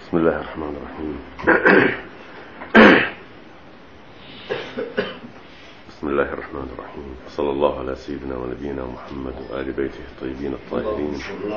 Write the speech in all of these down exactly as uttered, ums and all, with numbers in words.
بسم الله الرحمن الرحيم. بسم الله الرحمن الرحيم. صلى الله على سيدنا ونبينا محمد وآل بيته الطيبين الطاهرين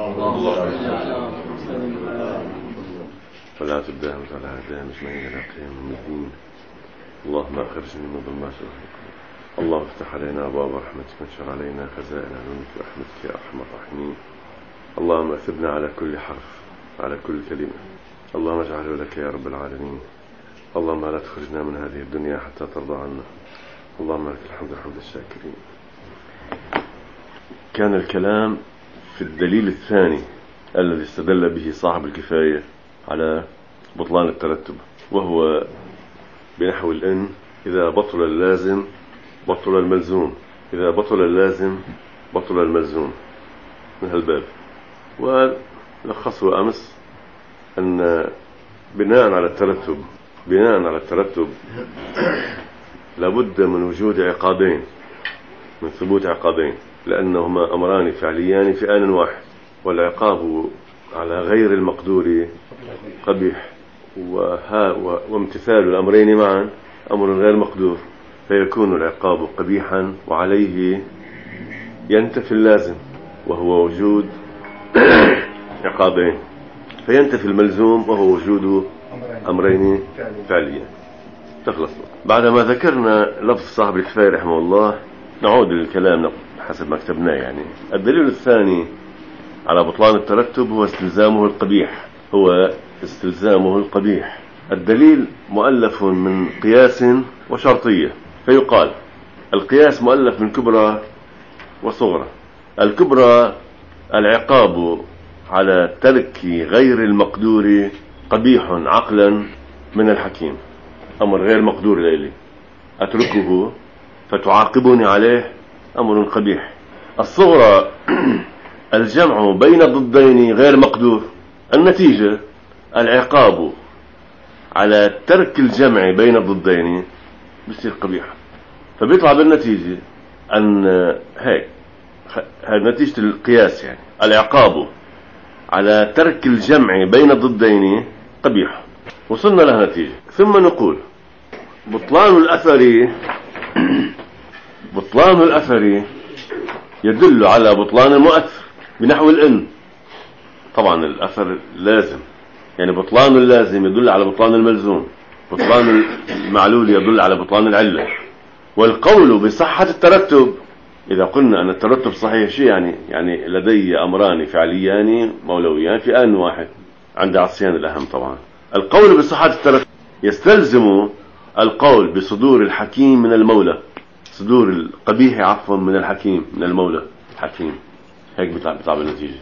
ولا تداهم على هداهم اجمعين الى قيام الدين. اللهم اخرجنا من ظلمات الوهم. اللهم افتح علينا ابواب رحمتك وانشر علينا خزائن علومك برحمتك يا ارحم الراحمين. اللهم اثبنا على كل حرف على كل كلمه. اللهم اجعله لك يا رب العالمين. اللهم لا تخرجنا من هذه الدنيا حتى ترضى عنا. اللهم لك الحمد حمد الشاكرين. كان الكلام في الدليل الثاني الذي استدل به صاحب الكفاية على بطلان الترتب، وهو بنحو الإن إذا بطل اللازم بطل الملزوم، إذا بطل اللازم بطل الملزوم، من هالباب. ولخصه أمس أن بناء على الترتب بناء على الترتب لابد من وجود عقابين، من ثبوت عقابين، لأنهما أمران فعليان في آن واحد، والعقاب على غير المقدور قبيح، وها وامتثال الأمرين معا أمر غير مقدور، فيكون العقاب قبيحا وعليه ينتفي اللازم وهو وجود عقابين، فينتفي الملزوم وهو وجود أمرين فعليين. تخلص. بعدما ذكرنا لفظ صاحب الكفاية رحمه الله نعود للكلام حسب ما كتبناه. يعني الدليل الثاني على بطلان الترتب هو استلزامه القبيح هو استلزامه القبيح. الدليل مؤلف من قياس وشرطية، فيقال القياس مؤلف من كبرى وصغرى. الكبرى العقاب على ترك غير المقدور قبيح عقلا من الحكيم، أمر غير مقدور إلي أتركه فتعاقبني عليه أمر قبيح. الصغرى الجمع بين ضدين غير مقدور، النتيجة العقاب على ترك الجمع بين الضدين بيصير قبيح، فبيطلع بالنتيجة أن هيك هذه نتيجة القياس. يعني العقاب على ترك الجمع بين الضدين قبيح، وصلنا لها نتيجة. ثم نقول بطلان الأثر بطلان الأثر يدل على بطلان المؤثر بنحو الإن. طبعا الأثر لازم، يعني بطلان اللازم يدل على بطلان الملزوم، بطلان المعلول يدل على بطلان العلة. والقول بصحة الترتب، إذا قلنا أن الترتب صحيح شيء يعني يعني لدي أمران فعليان مولويان في آن واحد عند عصيان الأهم. طبعا القول بصحة الترتب يستلزم القول بصدور الحكيم من المولى، صدور القبيح عفوا من الحكيم من المولى الحكيم. هيك بيطلع بيطلع بالنتيجة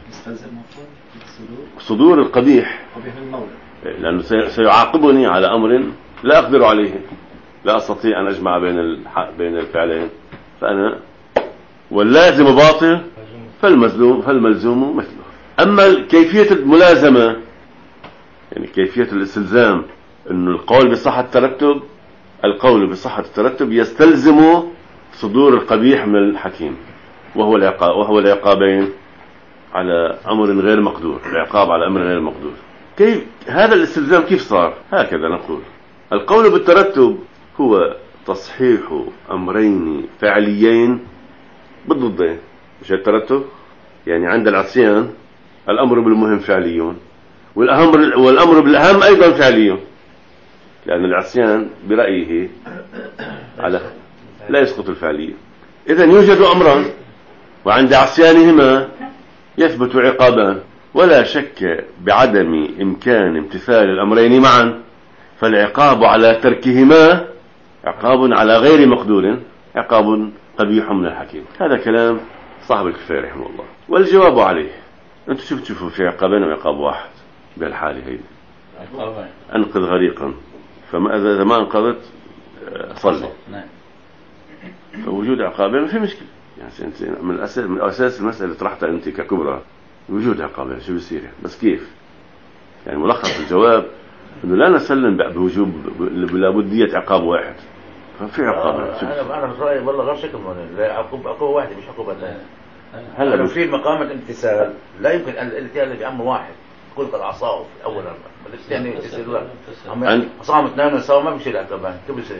صدور القبيح من المولى، لأنه سيعاقبني على أمر لا أقدر عليه، لا أستطيع أن أجمع بين الحق بين الفعلين، فأنا واللازم باطل فالملزوم فالملزوم مثله. أما كيفية الملازمة يعني كيفية الاستلزام، إنه القول بصحة الترتب القول بصحة الترتب يستلزم صدور القبيح من الحكيم، وهو العقاب وهو العقابين على أمر غير مقدور، العقاب على أمر غير مقدور. كيف هذا الاستلزام كيف صار؟ هكذا نقول القول بالترتب هو تصحيح أمرين فعليين بالضدين. مش الترتب يعني عند العصيان الأمر بالمهم فعليون، والأمر والأمر بالأهم أيضا فعليون، لأن العصيان برأيه على لا يسقط الفعلية. إذن يوجد أمران وعند عصيانهما يثبت عقابان، ولا شك بعدم إمكان امتثال الأمرين معا، فالعقاب على تركهما عقاب على غير مقدور عقاب قبيح من الحكيم. هذا كلام صاحب الكفاية رحمه الله. والجواب عليه أنتم شو بتشوفوا في عقابين وعقاب واحد بهالحالة هي؟ أنقذ غريقا، فما إذا ما أنقذت صلي. فوجود عقابين ما في مشكلة، يعني من الأساس من أساس المسألة طرحتها أنت ككبرى وجود عقابين شو بيصير يعني. بس كيف يعني؟ ملخص الجواب إنه لا نسلم بوجوب لابدية عقاب واحد، ففي عقاب. أنا أنا رأيي والله غير شكل لا عقوب عقوبة واحدة مش عقوبة ثانية. هلا في مقام الامتثال لا يمكن الاتيان بأمر واحد، يكون قد عصاه في اول بس الثاني يصير عم عصام اثنين سوا ما بيصير عقابان كيف بيصير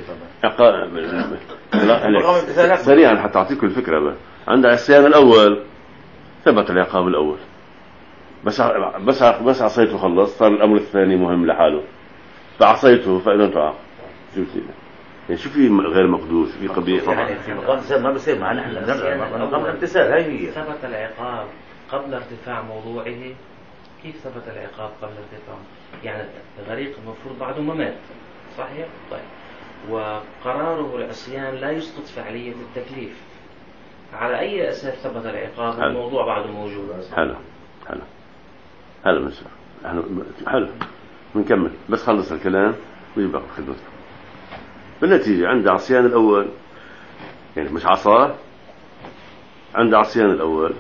عقاب سريعا حتى اعطيكم الفكره بقى. عند العصيان الاول ثبت العقاب الاول بس بس بس عصيته خلص صار الامر الثاني مهم لحاله فعصيته فاذا تعاقب. شو يعني شو في غير مقدور في قبيح يعني في مقام الامتثال ما بصير معنا احنا مقام الامتثال هاي هي. ثبت العقاب قبل ارتفاع موضوعه. كيف ثبت العقاب قبل ارتفاع؟ يعني الغريق المفروض بعده ما مات صحيح؟ طيب وقراره العصيان لا يسقط فعلية التكليف. على أي أساس ثبت العقاب؟ حلو. الموضوع بعده موجود. حلو حلو حلو مش احنا حلو بنكمل بس خلص الكلام ويبقى خدمتكم. بالنتيجة عند عصيان الأول يعني مش عصاه عند عصيان الأول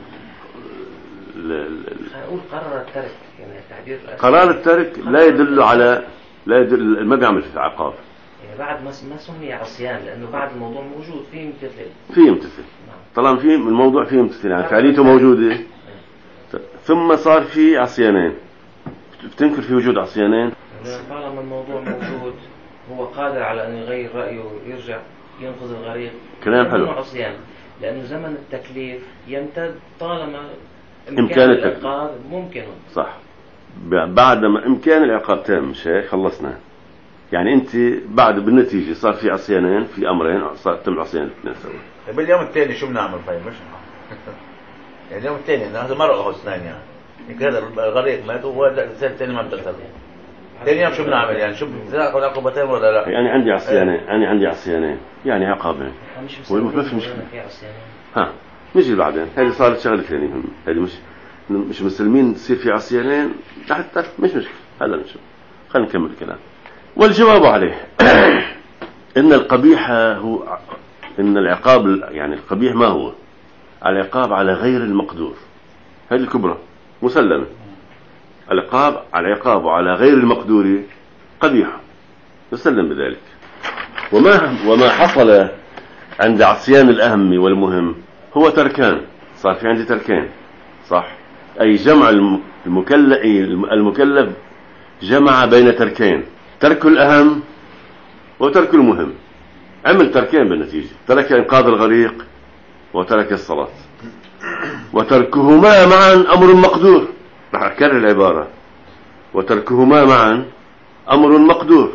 نقول قرر الترك يعني تعبير قرار الترك لا يدل على لا يدل ما بيعمل في عقاب يعني بعد ما ما سمي عصيان لأنه بعد الموضوع موجود فيه امتثال فيه امتثال طالما فيه الموضوع فيه امتثال يعني فعليته موجودة ثم صار في عصيانين بتنكر في وجود عصيانين طالما الموضوع موجود هو قادر على أن يغير رأيه ويرجع ينقذ الغريق. كلام حلو. عصيان لأنه زمن التكليف يمتد طالما إمكان العقاب ممكن. صح بعد ما إمكان العقاب تام مش هيك خلصنا. يعني أنت بعد بالنتيجة صار في عصيانين في أمرين صار تم عصيان الاثنين سوا. باليوم الثاني شو بنعمل طيب مش يعني اليوم الثاني هذا مرة اثنين يعني هذا الغريق مات وهو الثاني ما امتثل. ثاني يوم شو بنعمل يعني شو بناخذ عقوبتين ولا لا؟ يعني عندي عصيانين أنا عندي عصيانين يعني عقابين. مش مش ها نجي بعدين هذه صارت شغلة ثانية مهمة هذه مش مش مسلمين تصير في عصيانين تحت مش مشكلة هذا نشوف خلينا نكمل الكلام. والجواب عليه إن القبيح هو إن العقاب يعني القبيح ما هو العقاب على غير المقدور. هذه الكبرى مسلمة. العقاب العقاب على غير المقدور قبيح نسلم بذلك. وما وما حصل عند عصيان الأهم والمهم هو تركان. صار في عندي تركين صح أي جمع المكلف المكلف جمع بين تركين ترك الأهم وترك المهم. عمل تركين بالنتيجة ترك إنقاذ الغريق وترك الصلاة وتركهما معا أمر مقدور. رح أكرر العبارة وتركهما معا أمر مقدور.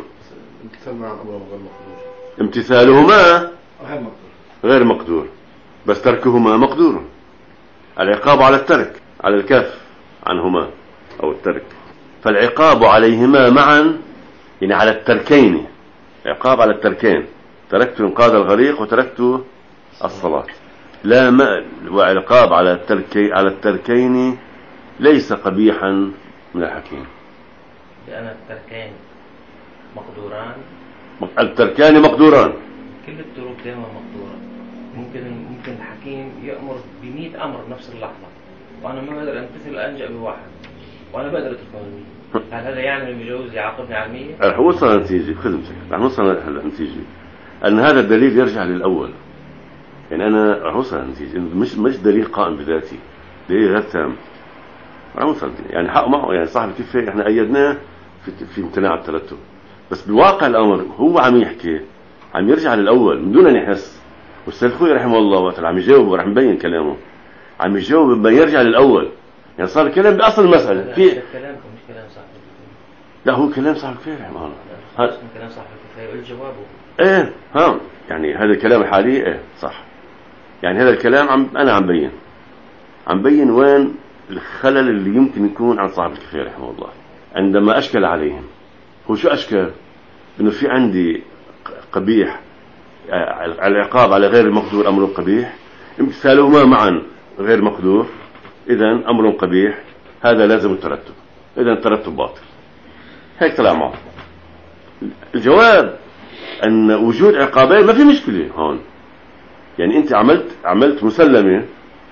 امتثالهما غير مقدور بس تركهما مقدور. العقاب على الترك على الكف عنهما أو الترك فالعقاب عليهما معا يعني على التركين عقاب على التركين تركت إنقاذ الغريق وتركت الصلاة لا ما وعقاب على التركي على التركين ليس قبيحا من الحكيم لأن التركين مقدوران. التركان مقدوران كل التروك دائما مقدورة. ممكن ممكن الحكيم يأمر بمئة أمر بنفس اللحظة وأنا ما بقدر أمتثل أنجأ بواحد وأنا بقدر أتركه المية. هل هذا يعني إنه بيجوز يعاقبني على المية؟ رح نوصل نتيجة خدمتك رح نوصل نتيجة أن هذا الدليل يرجع للأول. يعني أنا رح نوصل نتيجة مش مش دليل قائم بذاتي دليل غير تام. رح نوصل يعني حق معه يعني صاحب الكفاية إحنا أيدناه في في امتناع الترتب بس بالواقع الأمر هو عم يحكي عم يرجع للأول من دون أن يحس. والسيد خوي رحمه الله وقت عم يجاوب ورح نبين كلامه عم يجاوب بما يرجع للأول. يعني صار الكلام بأصل المسألة في كلامكم مش كلام صاحب الكفاية. لا هو كلام صاحب الكفاية رحمه الله. هذا كلام صاحب الكفاية والجواب إيه ها يعني هذا الكلام الحالي إيه صح. يعني هذا الكلام عم أنا عم بين عم بين وين الخلل اللي يمكن يكون عن صاحب الكفاية رحمه الله عندما أشكل عليهم. هو شو أشكل؟ إنه في عندي قبيح العقاب على غير المقدور أمر قبيح امتثالهما معا غير مقدور إذن أمر قبيح هذا لازم الترتب إذن الترتب باطل. هيك طلع معه. الجواب أن وجود عقابين ما في مشكلة هون. يعني أنت عملت عملت مسلمة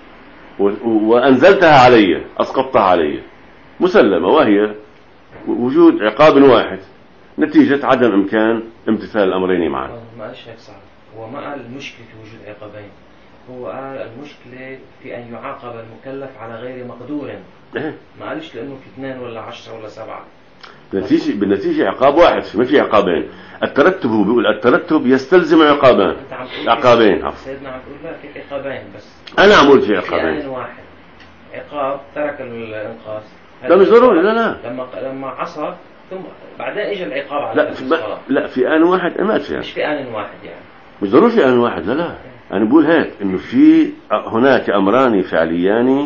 وأنزلتها علي أسقطتها علي مسلمة وهي وجود عقاب واحد نتيجة عدم إمكان امتثال الأمرين معا. ما قالش هيك صعب. هو ما قال المشكلة في وجود عقابين هو قال المشكلة في أن يعاقب المكلف على غير مقدور، ما قالش لأنه في اثنين ولا عشرة ولا سبعة. بالنتيجة بالنتيجة عقاب واحد، ما في عقابين. الترتب هو بيقول الترتب يستلزم عقابان، عقابين. سيدنا عم تقول لا في عقابين بس. أنا عم أقول في عقابين. في آن واحد عقاب ترك الإنقاذ. لا مش ضروري، لا لا. لما لما عصى ثم بعدين إجا العقاب على لا في لا في آن واحد ما فيها. مش في آن واحد يعني. مش ضروري في آن واحد، لا لا. أنا بقول هيك إنه في هناك أمران فعليان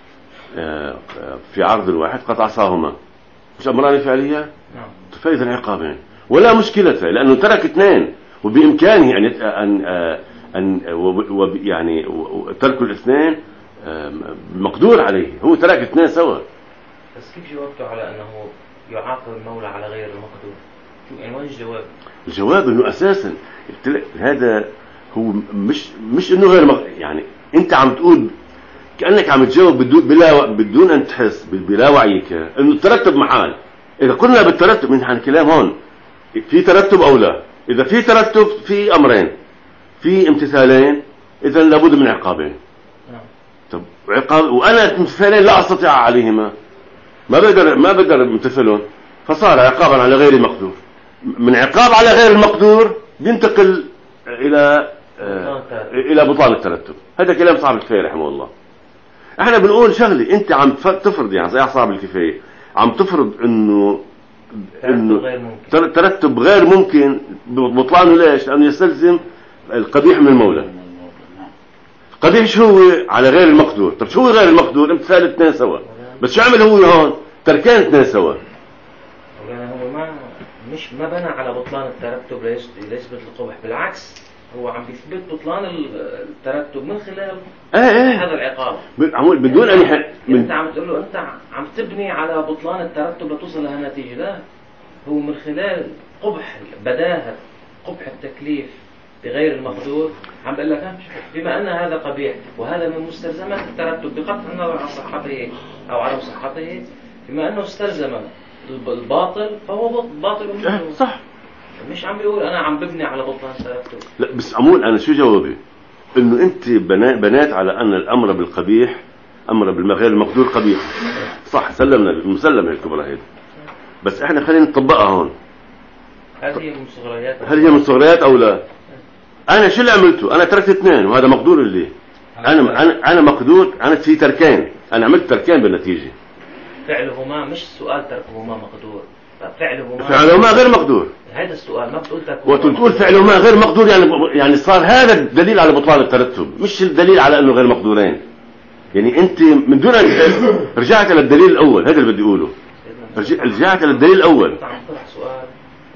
في عرض الواحد قد عصاهما، مش أمران فعليان. نعم. فإذا عقابين ولا مشكلة، لأنه ترك اثنين وبإمكانه أن أن أن يعني ترك الاثنين مقدور عليه، هو ترك اثنين سوا. بس كيف جاوبته على أنه يعاقب المولى على غير المقدور؟ شو يعني وين الجواب؟ الجواب إنه أساسا هذا هو مش مش إنه غير مق... يعني أنت عم تقول كأنك عم تجاوب بدون بلا بدون أن تحس بلا وعيك إنه الترتب محال. إذا قلنا بالترتب من عن كلام هون في ترتب أو لا، إذا في ترتب في أمرين في امتثالين، إذا لابد من عقابين. طب عقاب وأنا امتثالين لا أستطيع عليهما، ما بقدر ما بقدر امتثلهم، فصار عقابا على غير المقدور. من عقاب على غير المقدور بينتقل إلى آه إلى بطلان الترتب. هذا كلام صاحب الكفاية رحمه الله. احنا بنقول شغلة، انت عم تفرض يعني زي صاحب الكفاية عم تفرض انه انه ترتب غير ممكن بطلانه. ليش؟ لانه يستلزم القبيح من المولى. القبيح شو هو؟ على غير المقدور. طب شو هو غير المقدور؟ امتثال اثنين سوا. بس شو عمل هو هون؟ تركان اثنين سوا. هو ما مش ما بنى على بطلان الترتب ليثبت القبح، بالعكس هو عم بيثبت بطلان الترتب من خلال آه آه. هذا العقاب. عمول بدون ان يح... من... انت عم تقول له انت عم تبني على بطلان الترتب لتوصل لهالنتيجه، لا هو من خلال قبح بداهه قبح التكليف بغير المقدور عم بقول لك بما ان هذا قبيح وهذا من مستلزمات الترتب بقطع النظر عن صحته او عدم صحته، بما انه استلزم الباطل فهو باطل آه صح. مش عم بيقول انا عم ببني على بطلان الترتب. لا بس عمول انا شو جوابي؟ انه انت بنات على ان الامر بالقبيح امر بالغير المقدور قبيح، صح، سلمنا مسلمه الكبرى هيك. بس احنا خلينا نطبقها هون. هذه هي من صغريات هل هي من صغريات او لا؟ انا شو اللي عملته؟ انا تركت اثنين وهذا مقدور اللي انا انا انا مقدور. انا في تركين، انا عملت تركين بالنتيجه. فعلهما مش السؤال تركهما مقدور، فعلهما فعلهما غير مقدور. هذا السؤال ما بتقول تركهما وتقول فعلهما غير مقدور، يعني يعني صار هذا الدليل على بطلان الترتب مش الدليل على انه غير مقدورين. يعني انت من دون ان رجعت الى الدليل الاول، هذا اللي بدي اقوله. رجعت الى الدليل الاول. انت عم تطرح سؤال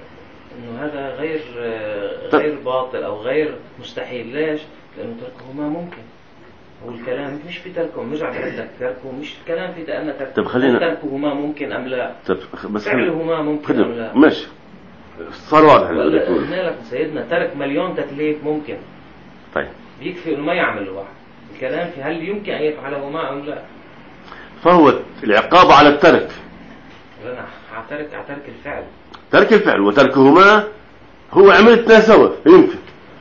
انه هذا غير غير باطل او غير مستحيل. ليش؟ لانه تركهما ممكن. والكلام مش في تركهم، مش عم عندك تركه، مش الكلام في أن تركه. طب خلينا تركهما ممكن أم لا؟ طب بس فعلهما ممكن أم لا؟ ماشي صار واضح اللي بدك تقوله. قلنا لك سيدنا ترك مليون تكليف ممكن. طيب بيكفي إنه ما يعمل واحد. الكلام في هل يمكن أن يفعلهما أم لا؟ فهو العقاب على الترك. لا على ترك على ترك الفعل. ترك الفعل وتركهما هو عمل اثنين سوا يمكن.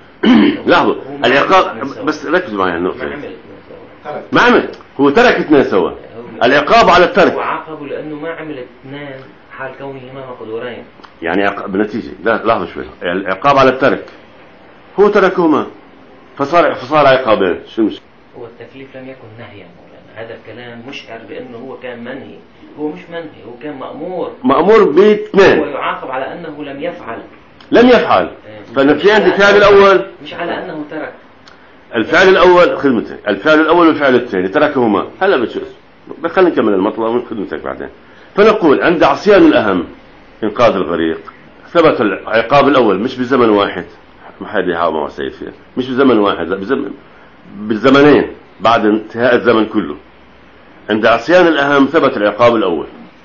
لحظة العقاب بس ركزوا معي النقطة. ما عمل ما عمل، هو ترك اثنين سوا. العقاب على الترك. هو عاقبه لأنه ما عمل اثنين حال كونهما مقدورين. يعني عقاب بنتيجة. لا لحظة شوي. العقاب على الترك هو تركهما فصار فصار عقابين. شو مش؟ هو التكليف لم يكن نهيا مولانا. هذا الكلام مشعر بأنه هو كان منهي. هو مش منهي، هو كان مأمور. مأمور باثنين. هو يعاقب على أنه لم يفعل. لم يفعل. ففي عندي الفعل الأول مش على أنه ترك. الفعل الأول خدمتك، الفعل الأول والفعل الثاني تركهما. هلا بتشوف خلينا نكمل المطلب من خدمتك بعدين. فنقول عند عصيان الأهم إنقاذ الغريق ثبت العقاب الأول مش بزمن واحد، ما حد يحاول مع سيد فيها، مش بزمن واحد، لا بزمن بالزمنين بعد انتهاء الزمن كله. عند عصيان الأهم ثبت العقاب الأول،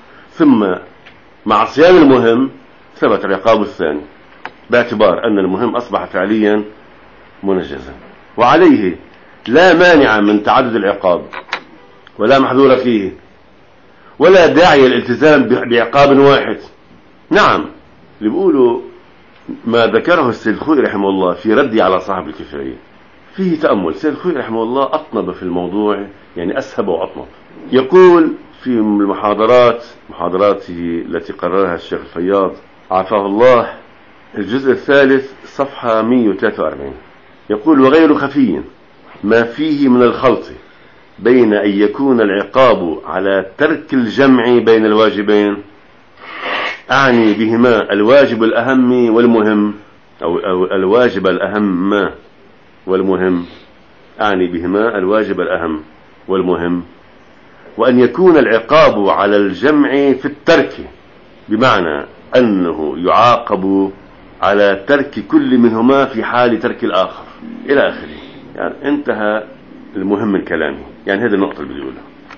ثم مع عصيان المهم ثبت العقاب الثاني، باعتبار أن المهم أصبح فعليا منجزا. وعليه لا مانع من تعدد العقاب ولا محذور فيه ولا داعي للالتزام بعقاب واحد. نعم اللي بيقولوا ما ذكره السيد الخوئي رحمه الله في ردي على صاحب الكفاية فيه تأمل. سيد الخوئي رحمه الله أطنب في الموضوع، يعني أسهب وأطنب. يقول في المحاضرات محاضراته التي قررها الشيخ الفياض عافاه الله، الجزء الثالث صفحة مئة وثلاثة وأربعين، يقول: وغير خفي ما فيه من الخلط بين أن يكون العقاب على ترك الجمع بين الواجبين، أعني بهما الواجب الأهم والمهم، أو, أو الواجب الأهم والمهم، أعني بهما الواجب الأهم والمهم، وأن يكون العقاب على الجمع في الترك، بمعنى أنه يعاقب على ترك كل منهما في حال ترك الآخر، إلى آخره. يعني انتهى المهم من كلامه. يعني هذه النقطة اللي بيقولها.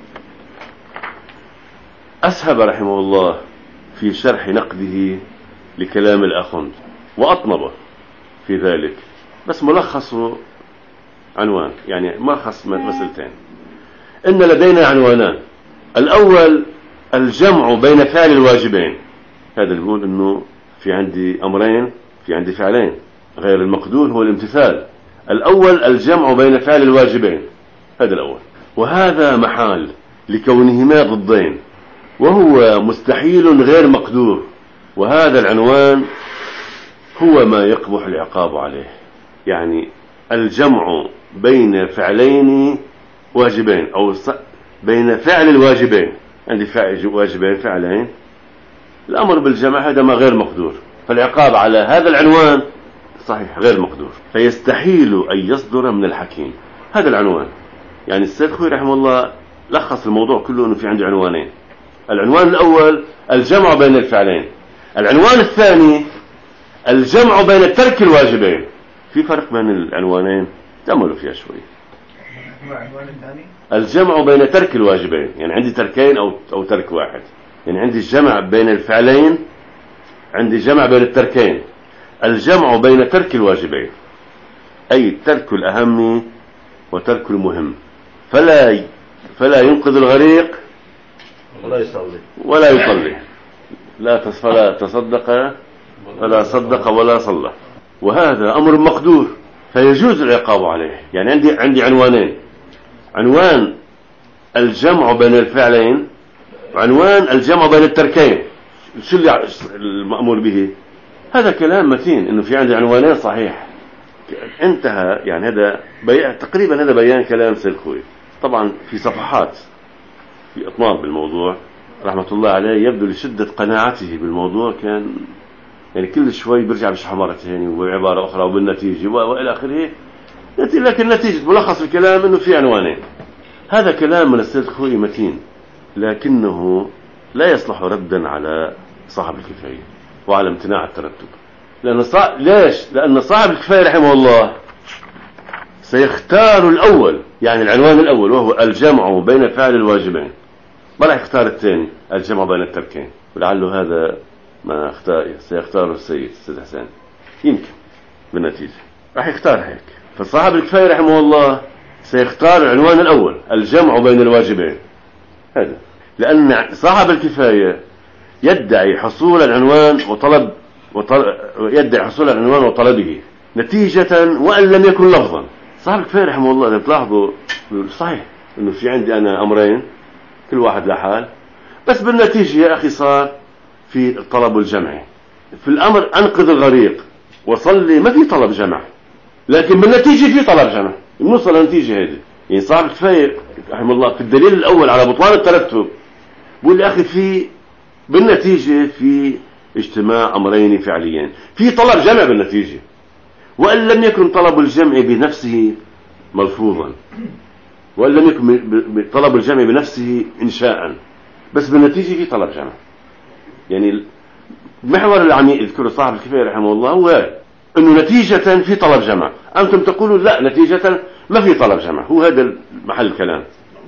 أسهب رحمه الله في شرح نقده لكلام الأخند وأطنبه في ذلك، بس ملخصه عنوان، يعني ملخص مسألتين. إن لدينا عنوانان: الأول الجمع بين فعل الواجبين، هذا يقول إنه في عندي أمرين، في عندي فعلين، غير المقدور هو الامتثال. الأول الجمع بين فعل الواجبين، هذا الأول، وهذا محال لكونهما ضدين، وهو مستحيل غير مقدور، وهذا العنوان هو ما يقبح العقاب عليه. يعني الجمع بين فعلين واجبين، أو بين فعل الواجبين، عندي فعل واجبين فعلين، الأمر بالجمع هذا ما غير مقدور، فالعقاب على هذا العنوان صحيح غير مقدور، فيستحيل أن يصدر من الحكيم. هذا العنوان. يعني السيد الخوئي رحمه الله لخص الموضوع كله أنه في عندي عنوانين: العنوان الأول الجمع بين الفعلين، العنوان الثاني الجمع بين ترك الواجبين. في فرق بين العنوانين، تأملوا فيها شوي. العنوان الثاني الجمع بين ترك الواجبين، يعني عندي تركين أو أو ترك واحد، يعني عندي الجمع بين الفعلين، عندي جمع بين التركين. الجمع بين ترك الواجبين أي ترك الأهم وترك المهم، فلا فلا ينقذ الغريق ولا يصلي ولا يصلي، لا فلا تصدق ولا صدق ولا صلى، وهذا أمر مقدور فيجوز العقاب عليه. يعني عندي عندي عنوانين: عنوان الجمع بين الفعلين، وعنوان الجمع بين التركين. شو اللي المأمور به؟ هذا كلام متين، إنه في عندي عنوانين صحيح، انتهى. يعني هذا بي... تقريبا هذا بيان كلام سيد الخوئي. طبعا في صفحات في إطناب بالموضوع رحمة الله عليه، يبدو لشدة قناعته بالموضوع كان يعني كل شوي بيرجع بشرح مرة ثانية وعبارة أخرى وبالنتيجة وإلى آخره، لكن نتيجة ملخص الكلام إنه في عنوانين. هذا كلام من السيد الخوئي متين، لكنه لا يصلح ردا على صاحب الكفاية وعلى امتناع الترتب. لأن صع... ليش؟ لأن صاحب الكفاية رحمه الله سيختار الأول، يعني العنوان الأول وهو الجمع بين فعل الواجبين، ما راح يختار الثاني الجمع بين التركين، ولعله هذا ما اختار سيختاره السيد السيد حسين، يمكن بالنتيجة راح يختار هيك. فصاحب الكفاية رحمه الله سيختار العنوان الأول الجمع بين الواجبين هذا، لأن صاحب الكفاية يدعي حصول العنوان وطلب وطلب يدعي حصول العنوان وطلبه نتيجة وأن لم يكن لفظا. صاحب الكفاية رحمه الله إذا تلاحظوا صحيح إنه في عندي أنا أمرين كل واحد لحال، بس بالنتيجة يا أخي صار في الطلب والجمع. في الأمر أنقذ الغريق وصلي ما في طلب جمع، لكن بالنتيجة في طلب جمع، نوصل لنتيجة هذه. يعني صاحب الكفاية رحمه الله في الدليل الأول على بطلان الترتب بقول لي أخي في بالنتيجة في اجتماع أمرين فعليين، في طلب جمع بالنتيجة، وأن لم يكن طلب الجمع بنفسه ملفوظا، وأن لم يكن طلب الجمع بنفسه إنشاء، بس بالنتيجة في طلب جمع. يعني المحور اللي عم يذكره صاحب الكفاية رحمه الله هو أنه نتيجة في طلب جمع، أنتم تقولون لا نتيجة ما في طلب جمع، هو هذا محل الكلام.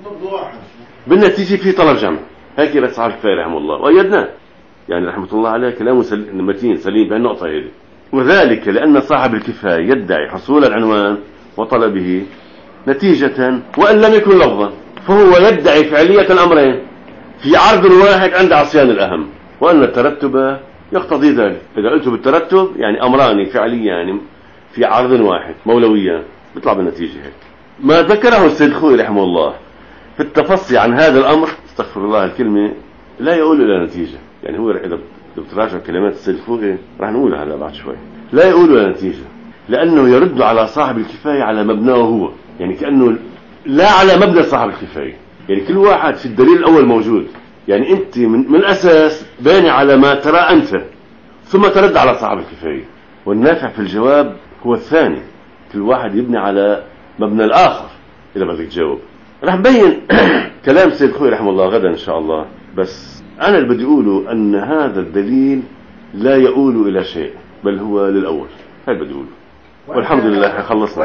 بالنتيجة في طلب جمع، هيك بس صاحب الكفاية رحمه الله وأيدناه، يعني رحمة الله عليه كلامه سليم متين سليم بهالنقطة هذه. وذلك لأن صاحب الكفاية يدعي حصول العنوان وطلبه نتيجة وأن لم يكن لفظا، فهو يدعي فعلية الأمرين في عرض واحد عند عصيان الأهم، وأن الترتب يقتضي ذلك. إذا قلت بالترتب يعني أمران فعليان في عرض واحد مولويان، بيطلع بالنتيجة هيك. ما ذكره السيد الخوئي رحمه الله في التفصي عن هذا الأمر، استغفر الله الكلمة، لا يقول إلى نتيجة. يعني هو إذا بتراجع كلمات السيد الخوئي راح نقولها هلا بعد شوي، لا يقول إلى نتيجة، لأنه يرد على صاحب الكفاية على مبناه هو، يعني كأنه لا على مبنى صاحب الكفاية. يعني كل واحد في الدليل الأول موجود، يعني أنت من, من الأساس باني على ما ترى أنت، ثم ترد على صاحب الكفاية. والنافع في الجواب هو الثاني، كل واحد يبني على مبنى الآخر. إذا بدك تجاوب رح نبين كلام سيد الخوئي رحمه الله غدا إن شاء الله، بس أنا اللي بدي أقوله أن هذا الدليل لا يؤول إلى شيء، بل هو للأول. هاي بدي أقوله، والحمد لله خلصنا.